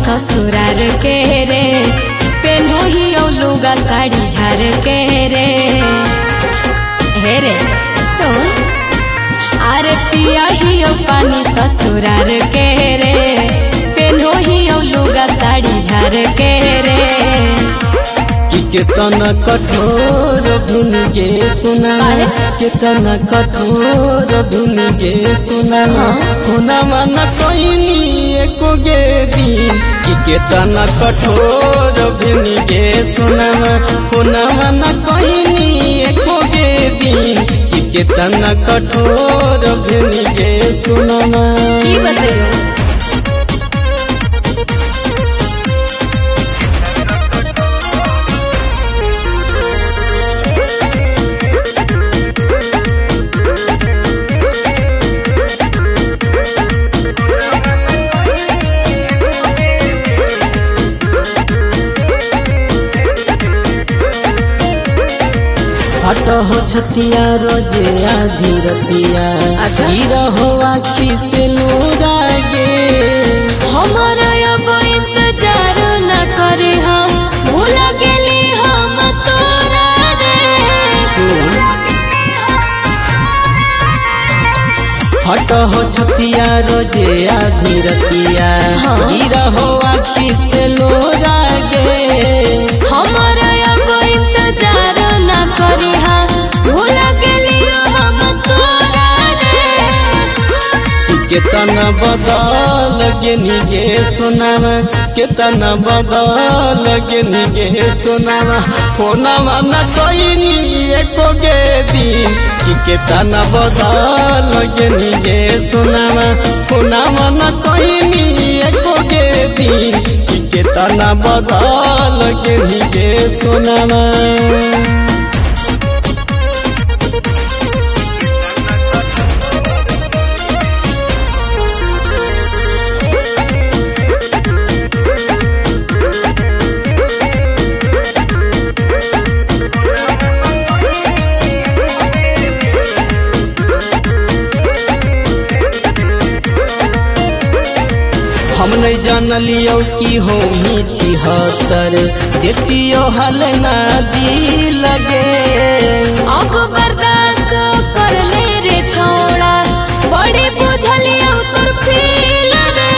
ससुरार के रे, पेन्हो ही लुगा साड़ी झार के रे। हे रे सुन, अरे पिया ही पानी ससुरार के रे, पेन्हो ही लुगा साड़ी झार के रे। कितना कठोर भिनगे सुना, कितना कठोर भिनगे सुना, होना मन कोई एको गे दिन। कितना कठोर भिनगे सुना, होना मन कोई एको गे दिन। कितना कठोर भिनगे सुना। की बताइयो हट हो छतिया रोजे आधी रतिया, हीरा हो आखी से लोरागे। हमारा अब इंतजार न करे, हम भूल गेली हम तोरा रे। हट हो छतिया रोजे आधी रतिया, हीरा हो आखी से लोरागे। हमारा अब इंतजार न करे, हम भूल गेली हम तोरा रे। कितना बदल गेनी गे सुनाना, कितना बदल गेनी गे सुनाना, फोनवा न कोई एको गे दिन। कितना बदल गेनी गे सुनाना, फोनवा न कोई एको गे दिन। कितना बदल गेनी गे सुनाना। हम नहीं जानलियो कि हो ही 76, देतियो हाल ना दी लगे। अब बर्दाश्त कर ले रे छोड़ा, बड़ी बुझलियो तोर फील रे।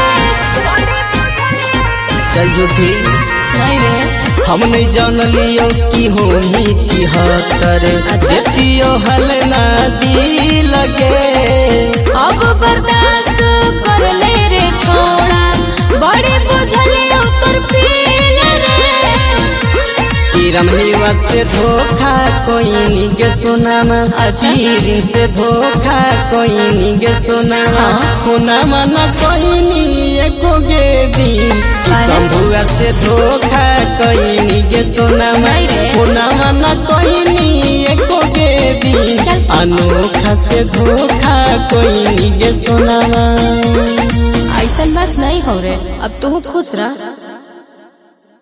चल झूठी नहीं रे, हम नहीं जानलियो कि हो ही 76, देतियो हाल ना दी लगे। अब बर्दाश्त कर ले रे छोड़ा, बड़ी बुझलियो तोर फील रे। रमनीवा से धोखा कोई निगे सुनामा, दिन से धोखा कोई निगे सुनामा, होना मन कोई एको गे दिन। शंभुआ से धोखा कोई निगे सुनामा, होना मन कोई एको गे दिन। अनोखा से धोखा कोई निगे सुनामा। ऐसा बात नहीं हो रे, अब तू खुश रह।